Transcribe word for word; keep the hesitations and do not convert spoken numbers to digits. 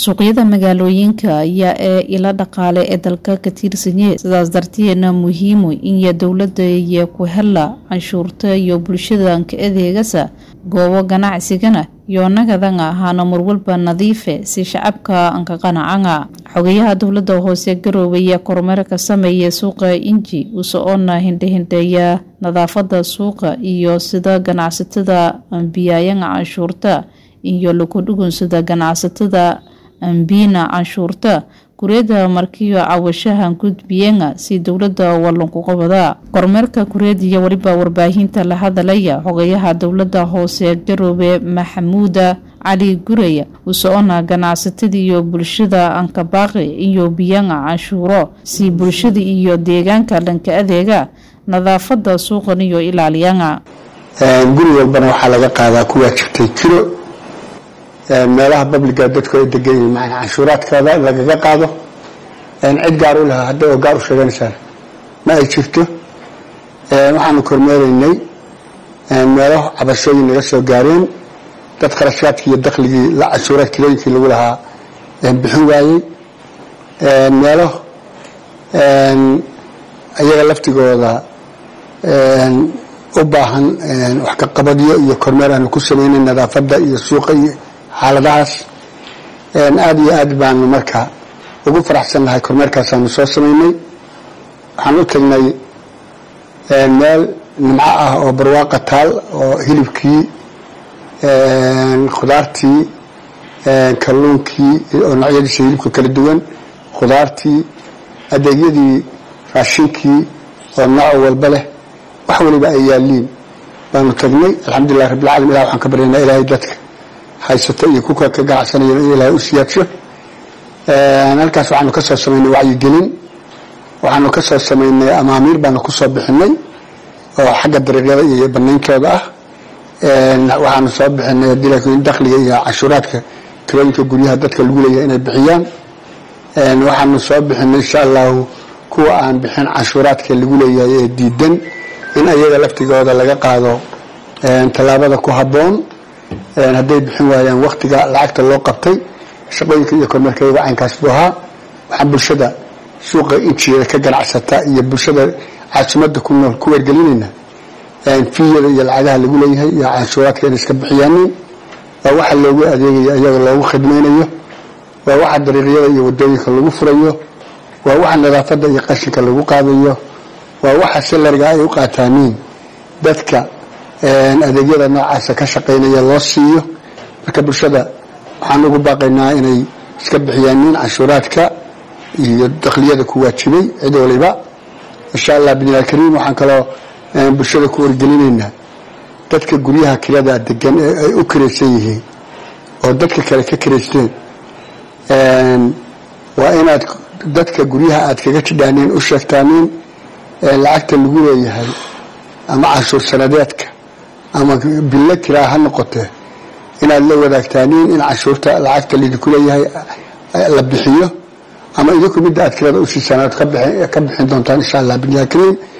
suuqyada magaalooyinka ayaa ee ila dhaqaale ee dalka ka tirsanyahay sidaas darteedna muhiim in ya dawladda iyo ku hela canshuurta iyo bulshada ka adeegasa goobo ganacsigana iyo nagadan ahaana marwalba nadiife si shacabka aan ka qanacanga xogayaha dawladda hoose garoobaya kormeerka sameeyay suuqa inji u soona hindhindaya nadaafada suuqa iyo sida ganacsatada biyaayanga canshuurta iyo lagu dhugunsada ganacsatada ambina canshuurta kureeda markiyo cawashahan gudbiyeenga si dawladda walanku qabada kormeerka kureediya waliba warbaahinta la hadalaya xogayaha dawladda hoose garoobe Maxamuuda Cali Guraya u soona ganacsatada iyo bulshada aan ka baaqi iyo biyanga canshuuro si bulshada iyo deegaanka dhanka adeega nadaafada suuqan iyo ilaaliyanga guri walbana waxa laga qaadaa kuwa jirtay kiro meelaha publiga dadku ay degan yihiin macna canshuuraadkooda laga qaado in cid gaar u lahaa hadda oo gaar u sheeganaysan ma ay jirto waxaanu kormeeraynay meelaha cabashooyin laga soo gaareen dad kharashaadkii iyo dakhligii la canshuuraadkii lagu lahaa bixin waayay meelo ayaga laftigooda u baahan wax ka qabadiyo iyo kormeer aan ku sameynay nadaafada iyo suuqa iyo xaaladahaas aad iyo aad baan markaa ugu faraxsanahay kormeerkaas aan soo sameynay waxaan u tagnay meel nimco ah oo barwaaqo taal oo hilibkii khudaartii kalluunkii oo noocyadiisa hilibka kala duwan khudaartii adeegyadii raashinkii oo nooc walba leh wax waliba ay yaaliin baanu tagnay alxamdulillahi rabbil caalamiin ilaahay waxaan ka baryaynaa ilaahay dadka haysato iyo kuwa ka ganacsanaya in ilaahay u siyaadsho halkaas waxaanu ka soo sameynay wacyigelin waxaanu ka soo sameynay amaamiir baanu ku soo bixinay oo xagga dariiqyada iyo banaankooda ah waxaanu soo bixinay dilaakin dakhliga iyo cashuuraadka kirooyinka guryaha dadka lagu leeyahay inay bixiyaan waxaanu soo bixinay insha Allah kuwa aan bixin cashuuraadka lagu leeyahay ee diidan in ayaga laftigooda laga qaado talaabada ku haboon hadday bixin waayaan waqtiga lacagta loo qabtay shaqooyinka iyo kormeerkayga caynkaas buu ahaa waxaan bulshada suuqa injiga ka ganacsata iyo bulshada caasimada ku nool ku wargelinayna fiiyada iyo lacagaha lagu leeyahay iyo canshuuraadka inay iska bixiyaan waa waxa loogu adeegayo iyaga loogu khidmeynayo waa waxa dariiqyada iyo wadooyinka lagu furayo waa waxa nadaafada iyo qashinka lagu qaadayo waa waxa salariga ay u qaataaniin dadka adeegyada noocaas ka shaqeynaya loo siiyo marka bulshada waxaan ugu baaqaynaa inay iska bixiyaan canshuuraadka iyo dakhligada ku waajibay cid waliba insha Allah bidnaa kariim waxaan kala bulshada ku wargelinaynaa dadka guryaha kirada degan ay u kireysan yihiin oo dadka kale ka kireysteen waa inaad dadka guryaha aad kaga jidhaaneen u sheegtaaneen lacagta lagu leeyahay ama canshuur sanadeedka ama billa kiraa ha noqotee inaad la wadaagtaaniin in canshuurta lacagta lidinku leeyahay la bixiyo ama idinku midda aad kirada u siisanaad ka bixin doontaan insha Allah bidnaa kariim